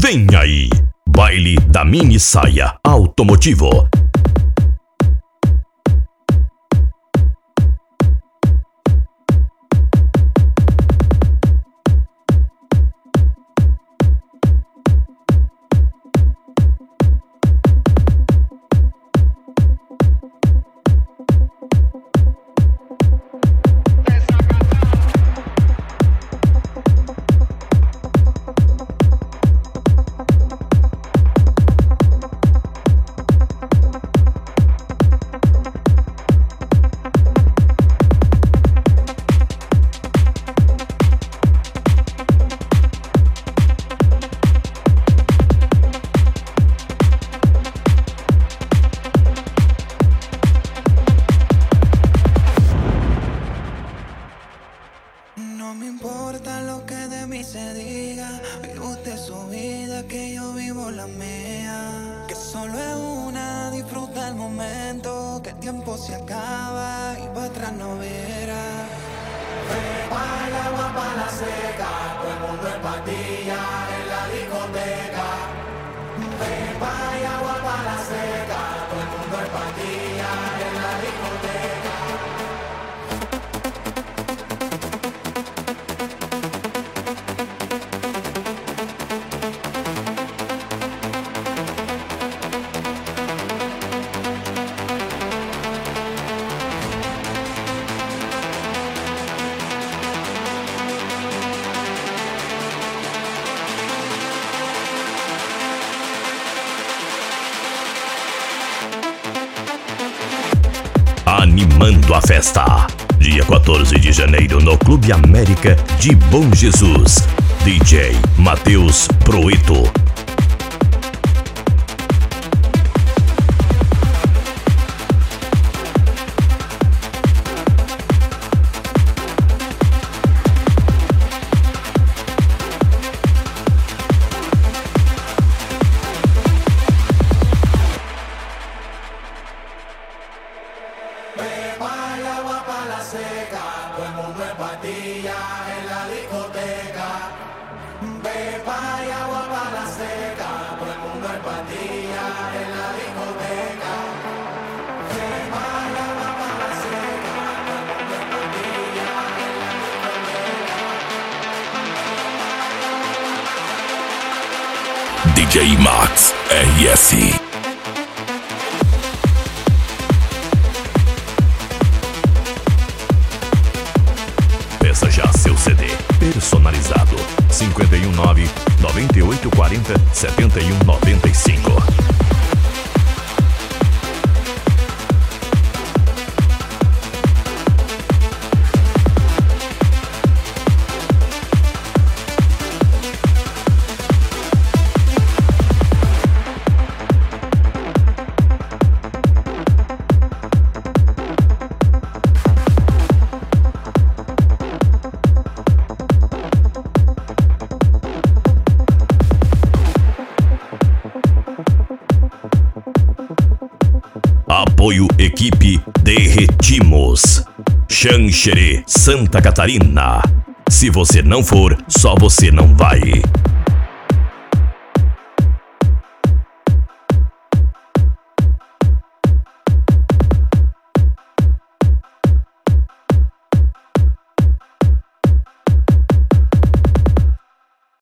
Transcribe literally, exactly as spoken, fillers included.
Vem aí, baile da mini saia automotivo. No me importa lo que de mí se diga, vive usted su vida, que yo vivo la mía. Que solo es una, disfruta el momento, que el tiempo se acaba y para atrás no verá. Beba el agua para la seca, todo el mundo en patilla en la discoteca. Beba el agua para la seca, todo el mundo en patilla en la discoteca. Animando a festa, dia quatorze de janeiro no Clube América de Bom Jesus, D J Matheus Proeto. Todo el mundo en patilla en la discoteca. Beba y agua para la seca. Todo el mundo en patilla en la discoteca. Beba y agua para la seca. Todo el mundo en patilla en la discoteca. D J Max R S. Peça já seu C D personalizado cinco um nove, nove oito quatro zero, sete um nove cinco. Apoio Equipe Derretimos, Xanxerê, Santa Catarina. Se você não for, só você não vai.